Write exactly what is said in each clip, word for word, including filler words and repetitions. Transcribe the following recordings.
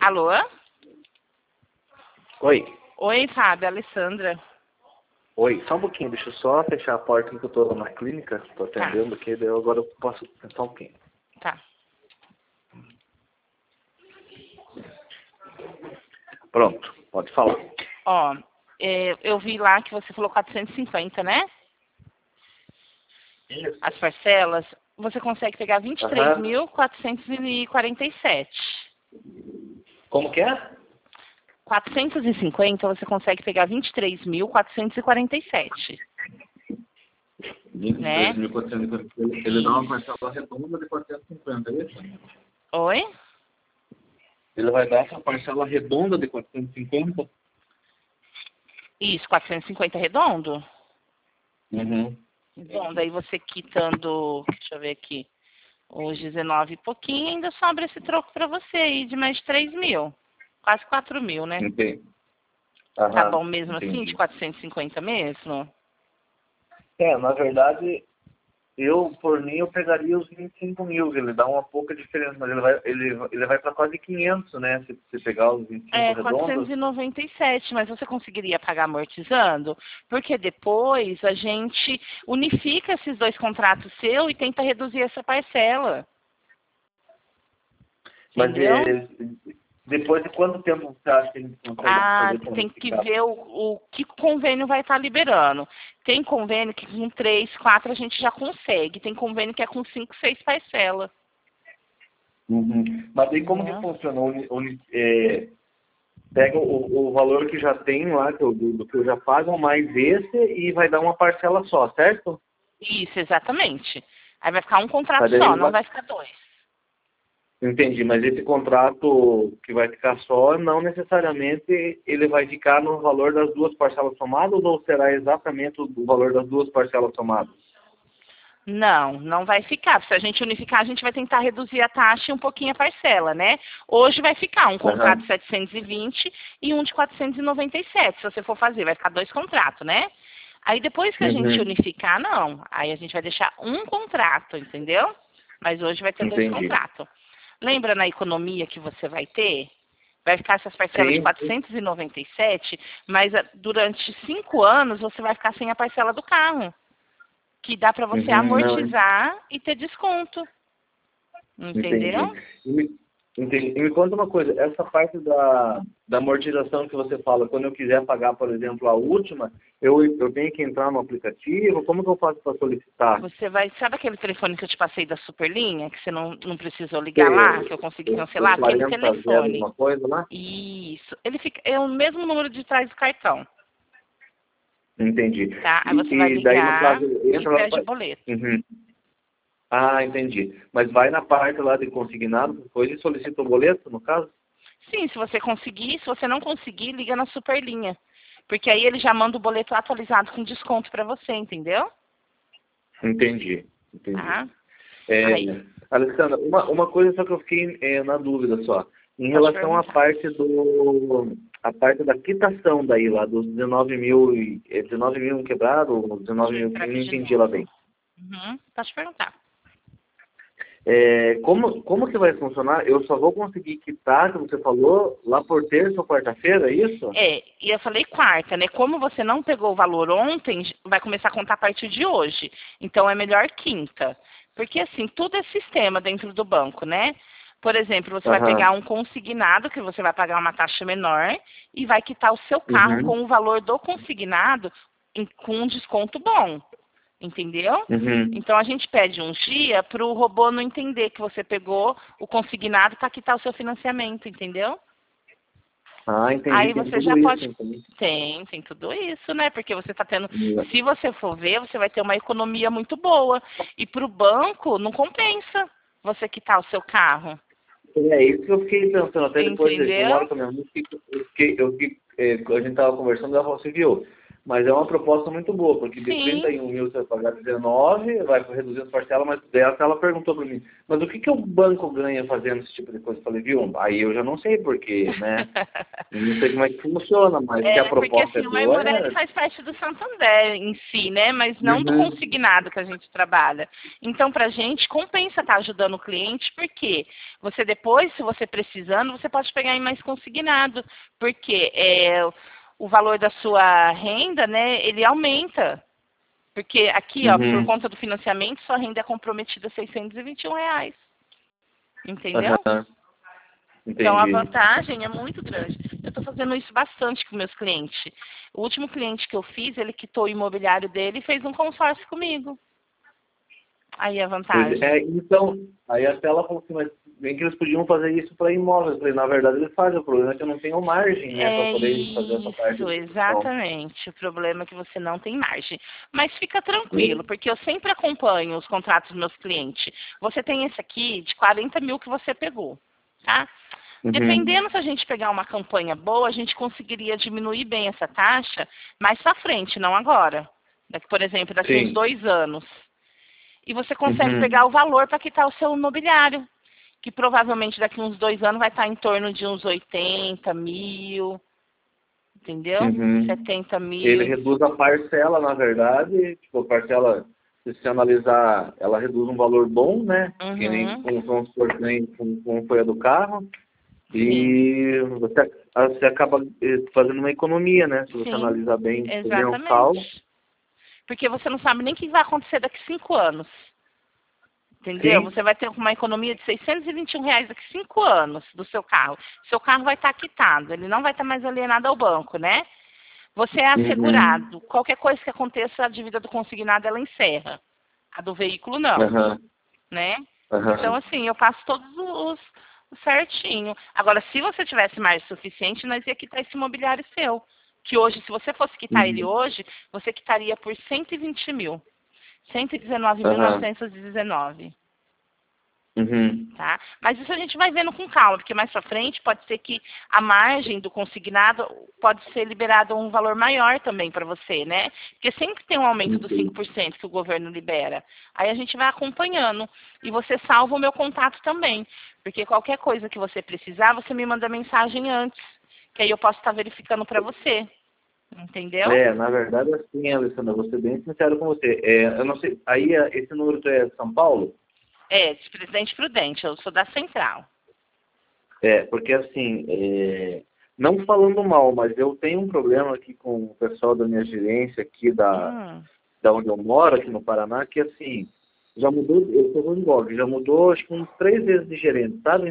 Alô? Oi. Oi, Fábio, Alessandra. Oi, só um pouquinho, deixa eu só fechar a porta que eu tô na clínica, tô atendendo Tá. aqui, daí eu agora eu posso pensar um pouquinho. Tá. Pronto, pode falar. Ó, é, eu vi lá que você falou quatrocentos e cinquenta, né? Isso. As parcelas. Você consegue pegar vinte e três mil quatrocentos e quarenta e sete. Como que é? quatrocentos e cinquenta, você consegue pegar vinte e três mil quatrocentos e quarenta e sete. Né? vinte e três mil quatrocentos e quarenta. Ele dá uma parcela redonda de quatrocentos e cinquenta, é isso? Oi? Ele vai dar essa parcela redonda de quatrocentos e cinquenta? Isso, quatrocentos e cinquenta redondo? Uhum. Redondo, aí você quitando, deixa eu ver aqui, os dezenove e pouquinho, ainda sobra esse troco pra você aí de mais de três mil. Quase quatro mil, né? Entendi. Tá Aham, bom mesmo entendi. assim, de quatrocentos e cinquenta mesmo? É, na verdade, eu, por mim, eu pegaria os vinte e cinco mil, ele dá uma pouca diferença, mas ele vai, ele, ele vai para quase quinhentos, né, se você pegar os vinte e cinco É, redondos. quatrocentos e noventa e sete, mas você conseguiria pagar amortizando? Porque depois a gente unifica esses dois contratos seu e tenta reduzir essa parcela. Mas Entendeu? é, depois de quanto tempo você acha que a gente consegue Ah, fazer tem que unificar? ver o, o que convênio vai estar liberando. Tem convênio que com três, quatro a gente já consegue. Tem convênio que é com cinco, seis parcelas. Uhum. Mas aí como que Entendeu? funciona? Uni, uni, é, pega o, o valor que já tem lá, que eu, do, do que eu já pago, mais esse, e vai dar uma parcela só, certo? Isso, exatamente. Aí vai ficar um contrato Mas daí só, ele não vai... vai ficar dois. Entendi, mas esse contrato que vai ficar só, não necessariamente ele vai ficar no valor das duas parcelas somadas, ou será exatamente o valor das duas parcelas somadas? Não, não vai ficar. Se a gente unificar, a gente vai tentar reduzir a taxa e um pouquinho a parcela, né? Hoje vai ficar um contrato de Uhum. setecentos e vinte e um de quatrocentos e noventa e sete, se você for fazer. Vai ficar dois contratos, né? Aí depois que a gente Uhum. unificar, não. Aí a gente vai deixar um contrato, entendeu? Mas hoje vai ter dois Entendi. contratos. Lembra na economia que você vai ter? Vai ficar essas parcelas de Sim. quatrocentos e noventa e sete, mas ah, durante cinco anos você vai ficar sem a parcela do carro, que dá para você Uhum. Não, amortizar e ter desconto. entendi. Entendeu? E me, entendi. E me conta uma coisa, essa parte da, da amortização que você fala, quando eu quiser pagar, por exemplo, a última, eu, eu tenho que entrar no aplicativo, como que eu faço para solicitar? Você vai. Sabe aquele telefone que eu te passei da Superlinha, que você não, não precisou ligar lá, que eu consegui O, o cancelar? Aquele quarenta zero telefone. alguma coisa lá? Isso. Ele fica. É o mesmo número de trás do cartão. Entendi. Tá? Aí E, você vai e daí, no ligar caso, e entra lá... pede o pra- boleto. Uhum. Ah, entendi. Mas vai na parte lá de consignado, depois e solicita o boleto, no caso? Sim, se você conseguir, se você não conseguir, liga na Superlinha. Porque aí ele já manda o boleto atualizado com desconto para você, entendeu? Entendi, entendi. Tá? É, Aí, Alessandra, uma, uma coisa só que eu fiquei é, na dúvida só. Em pode relação à perguntar. parte do a parte da quitação daí lá, dos dezenove mil, e- é dezenove mil quebrado, ou dezenove Deixa eu mil, entrar eu não aqui de entendi lá novo. bem. Uhum, pode perguntar. É, como, como que vai funcionar? Eu só vou conseguir quitar, como você falou, lá por terça ou quarta-feira, é isso? É, e eu falei quarta, né? Como você não pegou o valor ontem, vai começar a contar a partir de hoje. Então é melhor quinta. Porque assim, tudo é sistema dentro do banco, né? Por exemplo, você vai Aham. pegar um consignado, que você vai pagar uma taxa menor, e vai quitar o seu carro Uhum. com o valor do consignado em- com um desconto bom. Entendeu? Uhum. Então a gente pede um dia para o robô não entender que você pegou o consignado para quitar o seu financiamento, entendeu? Ah, entendi. Aí Tem você já tudo isso, pode. então. Tem, tem tudo isso, né? Porque você está tendo. Se você for ver, você vai ter uma economia muito boa. E para o banco, não compensa você quitar o seu carro. É isso que eu fiquei pensando, até depois de, eu moro Entendeu? com a minha mãe, eu fiquei, eu fiquei, eu fiquei, é, a gente tava conversando, ela falou assim, viu, Mas é uma proposta muito boa, porque de Sim. trinta e um mil você vai pagar dezenove, vai reduzir as parcelas, mas dessa ela perguntou para mim, mas o que, que o banco ganha fazendo esse tipo de coisa? Eu falei, viu, aí eu já não sei porquê, né? Eu não sei como é que funciona, mas É, que a porque proposta assim, é o boa, Marmorelli é... faz parte do Santander em si, né? Mas não do Uhum. consignado que a gente trabalha. Então, pra gente, compensa estar ajudando o cliente, porque você depois, se você precisando, você pode pegar em mais consignado. Porque é, o valor da sua renda, né, ele aumenta. Porque aqui, ó, por Uhum. conta do financiamento, sua renda é comprometida a seiscentos e vinte e um reais. Entendeu? Aham. Então, a Entendi. vantagem é muito grande. Eu estou fazendo isso bastante com meus clientes. O último cliente que eu fiz, ele quitou o imobiliário dele e fez um consórcio comigo. Aí a Pois vantagem. é, então, aí até ela falou assim, mas bem que eles podiam fazer isso para imóveis. Eu falei, na verdade eles fazem, o problema é que eu não tenho margem, né, para É poder fazer essa parte isso, de discussão. exatamente. O problema é que você não tem margem. Mas fica tranquilo, porque eu sempre acompanho os contratos dos meus clientes. Você tem esse aqui de quarenta mil que você pegou, tá? Uhum. Dependendo se a gente pegar uma campanha boa, a gente conseguiria diminuir bem essa taxa mais para frente, não agora. Daqui, por exemplo, daqui uns Sim. dois anos. E você consegue Uhum. pegar o valor para quitar o seu imobiliário, que provavelmente daqui uns dois anos vai estar em torno de uns oitenta mil, entendeu? Uhum. setenta Ele mil. reduz a parcela, na verdade, tipo, a parcela, se você analisar, ela reduz um valor bom, né? Que nem Uhum, como, vamos supor, que nem como, como foi a do carro. sim, E você, você acaba eh, fazendo uma economia, né? Se você sim, analisar bem o mensal. exatamente. Porque você não sabe nem o que vai acontecer daqui cinco anos. Entendeu? Sim. Você vai ter uma economia de seiscentos e vinte e um reais daqui a cinco anos do seu carro. Seu carro vai estar quitado, ele não vai estar mais alienado ao banco, né? Você é Uhum. assegurado. Qualquer coisa que aconteça, a dívida do consignado ela encerra. A do veículo não, Aham. né? Então, Aham. assim, eu passo todos os, os certinho. Agora, se você tivesse mais suficiente, nós ia quitar esse imobiliário seu. Que hoje, se você fosse quitar ele Uhum. hoje, você quitaria por cento e vinte mil. cento e dezenove mil Aham. novecentos e dezenove. Uhum. Tá? Mas isso a gente vai vendo com calma, porque mais para frente pode ser que a margem do consignado pode ser liberado um valor maior também para você, né? Porque sempre tem um aumento dos cinco Uhum. por cento que o governo libera. Aí a gente vai acompanhando e você salva o meu contato também, porque qualquer coisa que você precisar, você me manda mensagem antes, que aí eu posso estar verificando para você, entendeu? É, na verdade, assim, Alessandra, vou ser bem sincero com você. É, eu não sei, aí é, esse número é de São Paulo? É, de Presidente Prudente, eu sou da Central. É, porque assim, é, não falando mal, mas eu tenho um problema aqui com o pessoal da minha gerência aqui da, Hum, da onde eu moro, aqui no Paraná, que assim, já mudou, eu sou Rony Gog, já mudou acho que uns três vezes de gerente, sabe?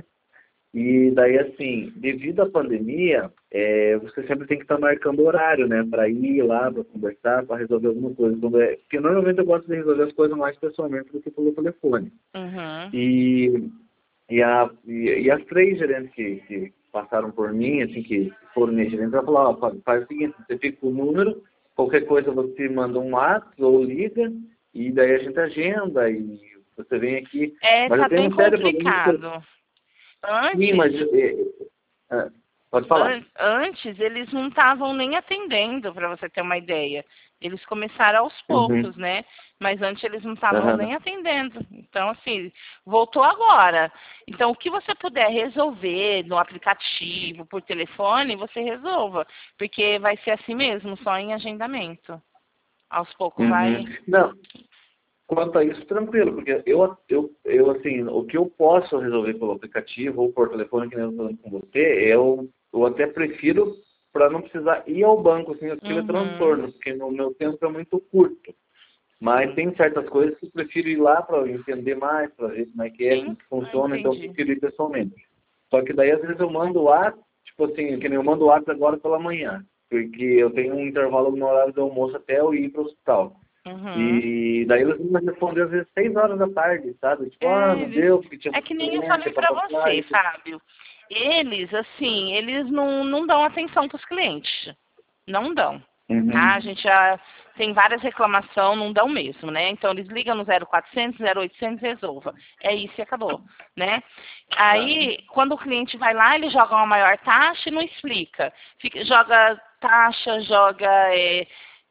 E daí assim, devido à pandemia, é, você sempre tem que estar marcando horário, né? Para ir lá, para conversar, para resolver alguma coisa. Quando é, porque normalmente eu gosto de resolver as coisas mais pessoalmente do que pelo telefone. uhum. E e, a, e, e as três gerentes que, que passaram por mim, assim, que foram minhas gerentes, ela falou, ó, faz, faz o seguinte, você fica com o número, qualquer coisa você manda um WhatsApp ou liga, e daí a gente agenda e você vem aqui. É, Mas tá eu tenho bem um sério problema que eu... complicado. Sim, mas... Antes, É, é, pode falar. An- Antes, eles não estavam nem atendendo, para você ter uma ideia. Eles começaram aos Uhum. poucos, né? Mas antes eles não estavam Aham. nem atendendo. Então, assim, voltou agora. Então, o que você puder resolver no aplicativo, por telefone, você resolva. Porque vai ser assim mesmo, só em agendamento. Aos poucos Uhum. vai. Não, quanto a isso, tranquilo, porque eu, eu, eu, assim, o que eu posso resolver pelo aplicativo ou por telefone, que nem eu estou falando com você, eu, eu até prefiro para não precisar ir ao banco, assim, aquele Uhum. transtorno, porque o meu tempo é muito curto. Mas Sim. tem certas coisas que eu prefiro ir lá para entender mais, para ver como é que é, como Sim, que eu funciona, então eu entendi. prefiro ir pessoalmente. Só que daí, às vezes, eu mando o WhatsApp, tipo assim, que nem eu mando o WhatsApp agora pela manhã, porque eu tenho um intervalo no horário do almoço até eu ir para o hospital. Uhum. E daí eles me respondem às vezes seis horas da tarde, sabe? Tipo, ah, É, não eles. deu, porque tinha É muito que nem eu cliente, falei pra papapá. você, Isso. Fábio. Eles, assim, eles não, não dão atenção pros clientes. Não dão. Tá? A Uhum. gente já tem várias reclamações, não dão mesmo, né? Então eles ligam no zero quatrocentos, zero oitocentos, resolva. É isso e acabou, né? Tá. Aí, quando o cliente vai lá, ele joga uma maior taxa e não explica. Fica, joga taxa, joga é,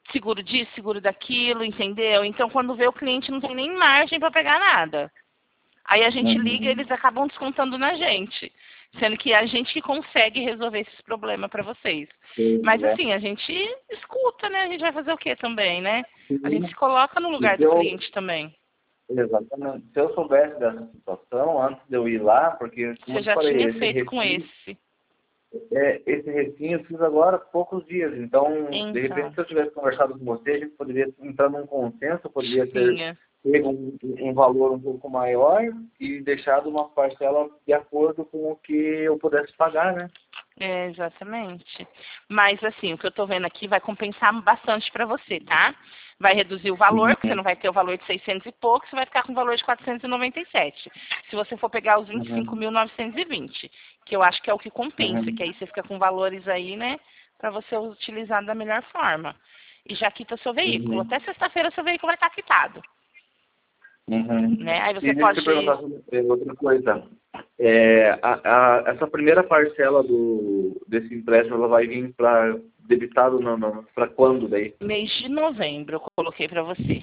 seguro disso, seguro daquilo, entendeu? Então, quando vê o cliente não tem nem margem para pegar nada. Aí a gente Uhum. liga e eles acabam descontando na gente. Sendo que a gente que consegue resolver esses problemas para vocês. Sim, Mas é. assim, a gente escuta, né? A gente vai fazer o quê também, né? A gente Sim. se coloca no E lugar se do eu, cliente também. exatamente, se eu soubesse dessa situação, antes de eu ir lá, porque, como Você eu te já falei, tinha esse feito com recinto, esse. é, esse recinto eu fiz agora há poucos dias. Então, de repente, Então, se eu tivesse conversado com você, a gente poderia entrar num consenso, poderia ter tinha. pego um, um valor um pouco maior e deixado uma parcela de acordo com o que eu pudesse pagar, né? É, exatamente. Mas assim, o que eu tô vendo aqui vai compensar bastante para você, tá? Vai reduzir o valor, que você Uhum. não vai ter o valor de seiscentos e pouco, você vai ficar com o valor de quatrocentos e noventa e sete. Se você for pegar os vinte e cinco Uhum. mil novecentos e vinte, que eu acho que é o que compensa, que Uhum. aí você fica com valores aí, né, para você utilizar da melhor forma. E já quita seu veículo. Uhum. Até sexta-feira seu veículo vai estar quitado, Uhum. né? Aí E você deixa eu te pode. perguntar sobre outra coisa. É, a, a, essa primeira parcela do, desse empréstimo, ela vai vir para debitado para quando daí? Mês de novembro, eu coloquei para você.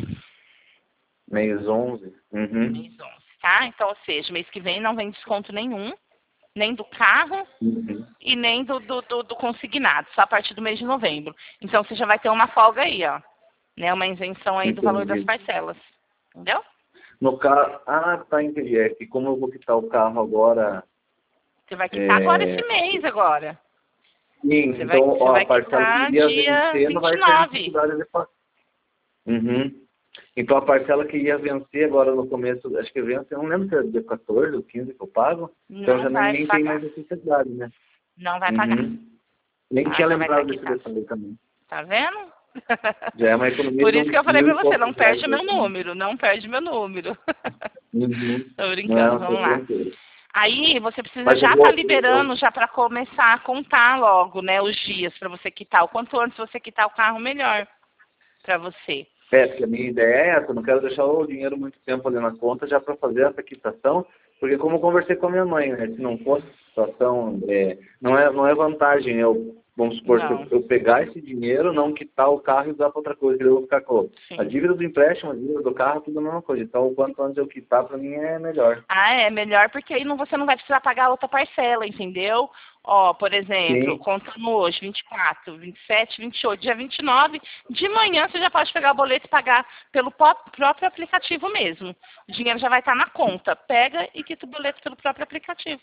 Mês onze? Uhum. Mês onze, tá? Então, ou seja, mês que vem não vem desconto nenhum, nem do carro Uhum. e nem do, do, do, do consignado, só a partir do mês de novembro. Então, você já vai ter uma folga aí, ó. Né? Uma isenção aí do valor das Entendi. parcelas. Entendeu? No carro, ah, tá, entendi. É que como eu vou quitar o carro agora, Você vai quitar agora esse é, mês, agora. sim, Você vai, então você ó, a vai parcela que quitar ia dia vencer não vinte e vai ter nove. necessidade de pagar. Uhum. Então a parcela que ia vencer agora no começo, acho que vence, eu não lembro se é dia quatorze ou quinze que eu pago, então Não já nem, vai nem tem mais pagar. necessidade, né? Não vai pagar. Uhum. Nem Tá? tinha Já vai estar lembrado desse quitado. detalhe também. Tá vendo? Já é uma economia Por de isso que uns eu falei mil pra e você, poucos não reais perde aí meu também. número, não perde meu número. Uhum. Tô brincando, Não, tô vamos lá. tranquilo. Aí você precisa Mas eu já estar vou. Eu, liberando já para começar a contar logo, né, os dias para você quitar. O quanto antes você quitar o carro, melhor para você. é, porque a minha ideia é essa, eu não quero deixar o dinheiro muito tempo ali na conta já para fazer essa quitação, porque como eu conversei com a minha mãe, né, se não fosse situação, é, não, é, não é vantagem eu, vamos supor, se eu, Não, eu pegar esse dinheiro, não quitar o carro e usar para outra coisa, que eu vou ficar com a sim. dívida do empréstimo, a dívida do carro, tudo a mesma coisa. Então, o quanto antes eu quitar, para mim é melhor. Ah, é melhor porque aí não, você não vai precisar pagar outra parcela, entendeu? Ó, por exemplo, Sim. contando hoje, vinte e quatro, vinte e sete, vinte e oito, dia vinte e nove, de manhã você já pode pegar o boleto e pagar pelo pró- próprio aplicativo mesmo. O dinheiro já vai estar na conta. Pega e quita o boleto pelo próprio aplicativo.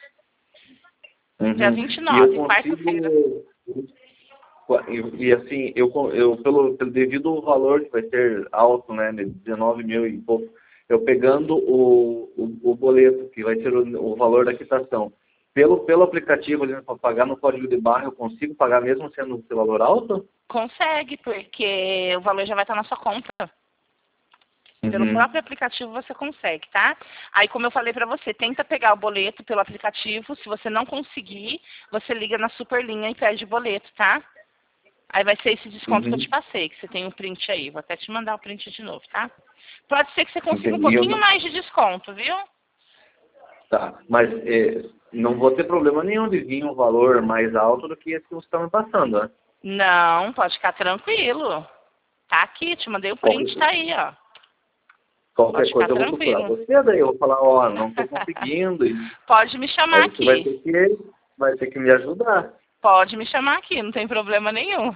Dia Uhum. vinte e E eu nove, quarta-feira. consigo. E, e assim, eu, eu pelo, pelo devido ao valor que vai ser alto, né, de dezenove mil e pouco, eu pegando o, o, o boleto, que vai ser o, o valor da quitação, pelo, pelo aplicativo, para pagar no código de barra, eu consigo pagar mesmo sendo esse valor alto? Consegue, porque o valor já vai estar na sua conta. Pelo Uhum. próprio aplicativo você consegue, tá? Aí, como eu falei pra você, tenta pegar o boleto pelo aplicativo. Se você não conseguir, você liga na Superlinha e pede o boleto, tá? Aí vai ser esse desconto que eu te Uhum. passei, que você tem um print aí. Vou até te mandar o print de novo, tá? Pode ser que você consiga um Entendi. Eu pouquinho não- mais de desconto, viu? Tá, mas é, não vou ter problema nenhum de vir um valor mais alto do que esse que você está me passando, né? Não, pode ficar tranquilo. Tá aqui, te mandei o print, Qualquer, tá aí, ó. qualquer Pode ficar coisa eu vou procurar tranquilo. você, daí eu vou falar, ó, não estou conseguindo, e Pode me aí chamar você vai aqui. ter que, vai ter que me ajudar. Pode me chamar aqui, não tem problema nenhum.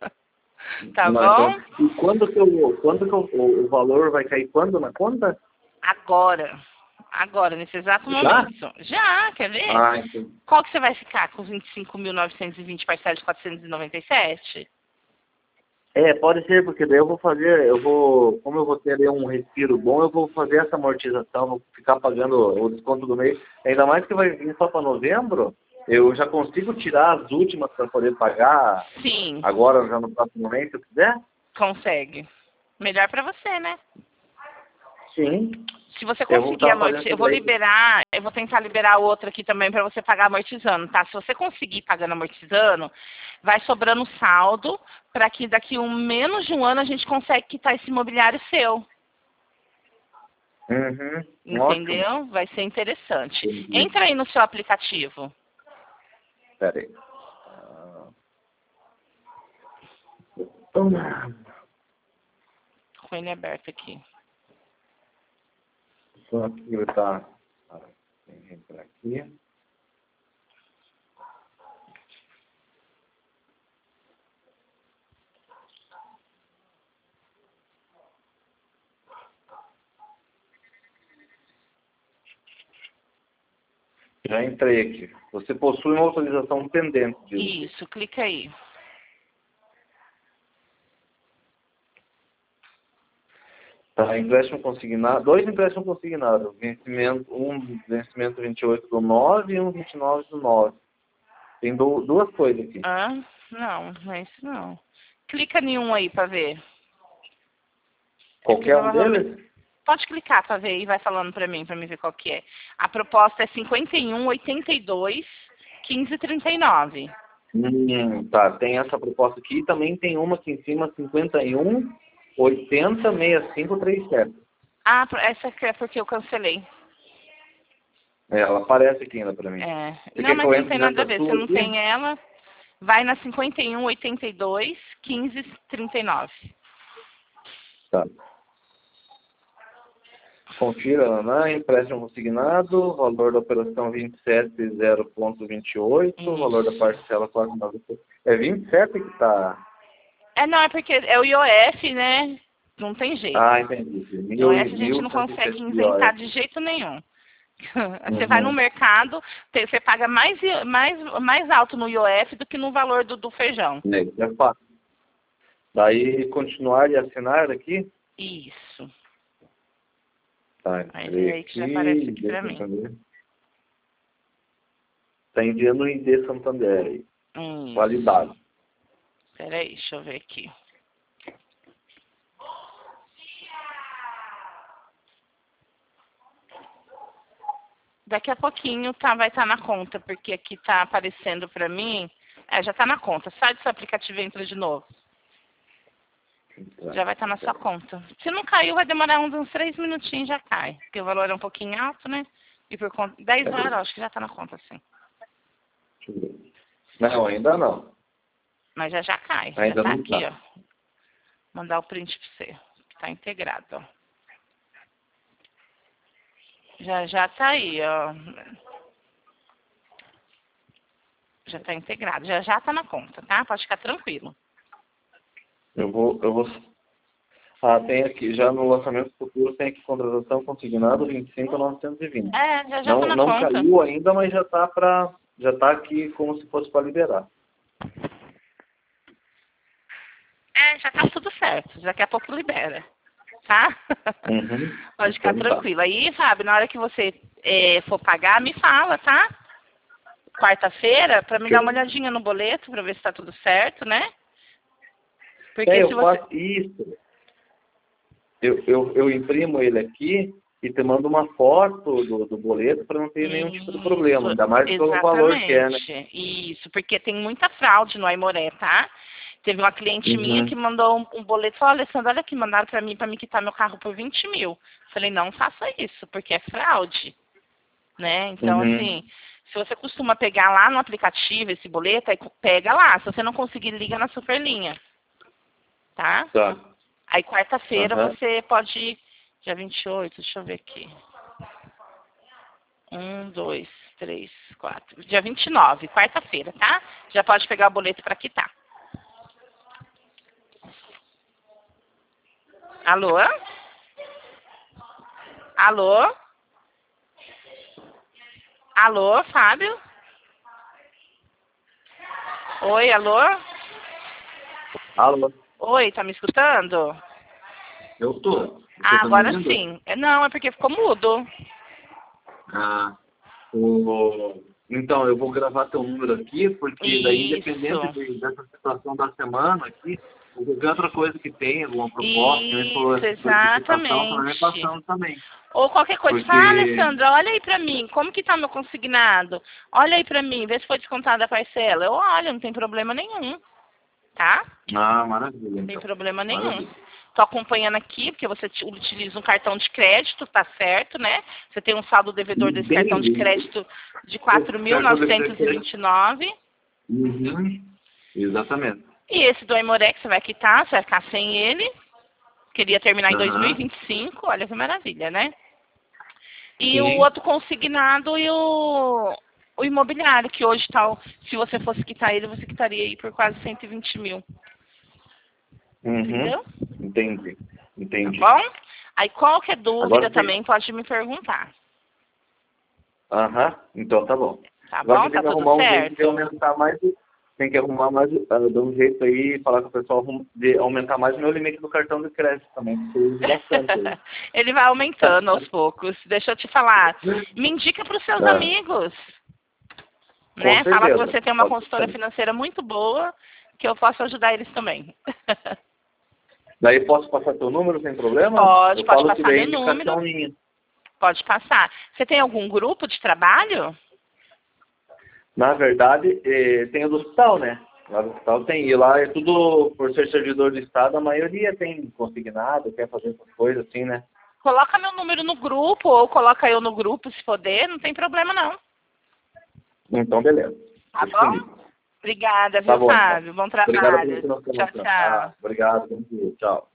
Tá Não, então, bom? e quando que, eu, quando que eu, o, o valor vai cair quando na conta? Agora. Agora, nesse exato Já? momento. Já, quer ver? Ah, entendi. Qual que você vai ficar? Com vinte e cinco mil novecentos e vinte parcelas de quatrocentos e noventa e sete? É, pode ser, porque daí eu vou fazer, eu vou, como eu vou ter ali um respiro bom, eu vou fazer essa amortização, vou ficar pagando o desconto do mês. Ainda mais que vai vir só para novembro, eu já consigo tirar as últimas para poder pagar Sim, agora, já no próximo mês, se eu quiser? consegue. Melhor pra você, né? Sim. Se você Eu vou conseguir estar fazendo amortizar, eu isso vou daí. liberar, eu vou tentar liberar outra aqui também para você pagar amortizando, tá? Se você conseguir pagando amortizando, vai sobrando saldo para que daqui um menos de um ano a gente consegue quitar esse imobiliário seu. Uhum. Ótimo. Entendeu? Vai ser interessante. Entendi. Entra aí no seu aplicativo. Pera aí. Ah, toma. com ele aberto aqui. Só que ele tá... Tem que entrar aqui. Já entrei aqui. Você possui uma autorização pendente. Disso. Isso, clica aí. Tá, empréstimo consignado, dois empréstimos consignados, vencimento, um vencimento vinte e oito do nove e um vinte e nove do nove. Tem do, duas coisas aqui. Ah, não, não é isso não. Clica em um aí pra ver. Qualquer um deles? Pode clicar pra ver e vai falando pra mim, pra mim ver qual que é. A proposta é cinquenta e um, oitenta e dois, quinze, trinta e nove. Hum, tá, tem essa proposta aqui e também tem uma aqui em cima, cinquenta e um, oitenta, sessenta e cinco, trinta e sete. Ah, essa aqui é porque eu cancelei. É, ela aparece aqui ainda pra mim. É. Você Não, mas não tem nada a nessa ver. sua Você não aqui? tem ela, vai na cinquenta e um, oitenta e dois, quinze, trinta e nove. Tá. Confira, né? Empréstimo consignado, valor da operação vinte e sete zero ponto vinte e oito, Isso. valor da parcela quatro nove oito. É vinte e sete que tá. É, não, é porque é o I O F, né? Não tem jeito. Ah, entendi. I O F a gente não consegue inventar de jeito nenhum. Você vai no mercado, tem- você paga mais, I- mais, mais alto no I O F do que no valor do, do feijão. É fácil. Daí, continuar e assinar aqui. Isso. Tá, Aí, entrei aí que já aqui, aparece aqui pra deixa eu mim. ver. Tá enviando o I D Santander aí. Isso. Validado. Peraí, deixa eu ver aqui. Daqui a pouquinho tá, vai estar na conta, porque aqui tá aparecendo pra mim. É, já tá na conta. Sai do seu aplicativo e entra de novo. Já vai estar na sua conta. Se não caiu, vai demorar uns, uns três minutinhos e já cai. Porque o valor é um pouquinho alto, né? E por conta. dez horas, acho que já tá na conta, sim. Deixa eu ver. Não, ainda não. Mas já já cai. Ainda já tá não aqui, tá. ó. Mandar o print pra você. Que tá integrado, ó. Já já tá aí, ó. Já tá integrado. Já já tá na conta, tá? Pode ficar tranquilo. Eu vou, eu vou. Ah, tem aqui, já no lançamento futuro tem aqui contratação consignado vinte e cinco mil novecentos e vinte. É, já já Não, tá na não conta. caiu ainda, mas já tá para, já tá aqui como se fosse para liberar. É, já tá tudo certo. Daqui a pouco libera. Tá? Uhum. Pode ficar Então, tranquilo. Aí, Fábio, na hora que você é, for pagar, me fala, tá? Quarta-feira, pra me Que dar eu- uma olhadinha no boleto, pra ver se tá tudo certo, né? Porque É, se eu você... faço isso. Eu, eu, eu imprimo ele aqui e te mando uma foto do, do boleto para não ter nenhum tipo de problema, ainda mais pelo valor que é, né? Exatamente. Isso, porque tem muita fraude no Aimoré, tá? Teve uma cliente Uhum. minha que mandou um, um boleto e falou, Alessandra, olha aqui, mandaram pra mim, pra me quitar meu carro por vinte mil. Falei, não faça isso, porque é fraude, né? Então, Uhum. assim, se você costuma pegar lá no aplicativo esse boleto, aí pega lá. Se você não conseguir, liga na Superlinha, tá? Tá. Aí, quarta-feira, Uhum. você pode ir, dia vinte e oito, deixa eu ver aqui. Um, dois, três, quatro. Dia vinte e nove, quarta-feira, tá? Já pode pegar o boleto pra quitar. Alô? Alô? Alô, Fábio? Oi, alô? Alô? Oi, tá me escutando? Eu tô. Você Ah, tá me agora ouvindo? sim. É, não, é porque ficou mudo. Ah, o... Então, eu vou gravar teu número aqui, porque daí, independente Isso. de, dessa situação da semana aqui, qualquer outra coisa que tem, alguma proposta, que nem falou Isso, essa solicitação, também exatamente. passando também. Ou qualquer coisa. Porque... Fala, Alessandra, olha aí pra mim, como que tá meu consignado? Olha aí pra mim, vê se foi descontada a parcela. Eu olho, não tem problema nenhum, tá? Ah, maravilha. Não tem Então. problema nenhum. Maravilha. Tô acompanhando aqui, porque você t- utiliza um cartão de crédito, tá certo, né? Você tem um saldo devedor desse Bem, cartão de crédito de quatro mil novecentos e vinte e nove. Uhum. Exatamente. E esse do Aimoré que você vai quitar, você vai ficar sem ele. Queria terminar em Aham. dois mil e vinte e cinco, olha que maravilha, né? E Sim. o outro consignado e o, o imobiliário, que hoje tal, se você fosse quitar ele, você quitaria aí por quase cento e vinte mil. Uhum. Entendeu? Entendi. Entendi. Tá bom? Aí qualquer dúvida Agora tem... também pode me perguntar. Aham, então tá bom. Tá Agora bom? tem Tá que tudo arrumar um jeito de certo? aumentar mais, tem que arrumar mais, uh, dar um jeito aí, falar com o pessoal arrum- de aumentar mais o meu limite do cartão de crédito também, porque eu uso bastante aí. Ele vai aumentando aos poucos. Deixa eu te falar. Me indica para os seus Ah, amigos. com Né? Fala que certeza. você tem uma Pode consultora ser. financeira muito boa, que eu posso ajudar eles também. Daí posso passar teu número sem problema? Pode, Eu pode falo que passar daí é meu número. indicação minha. Pode passar. Você tem algum grupo de trabalho? Na verdade, eh, tem o do hospital, né? Lá no hospital tem. E lá é tudo, por ser servidor do Estado, a maioria tem consignado, quer fazer essas coisas assim, né? Coloca meu número no grupo, ou coloca eu no grupo, se poder, não tem problema não. Então, beleza. Tá Deixa bom? comigo. Obrigada, Tá viu, bom, então. Fábio? Bom Obrigado pela trabalho. informação. Tchau, tchau. Ah, obrigado. Bom dia. Tchau.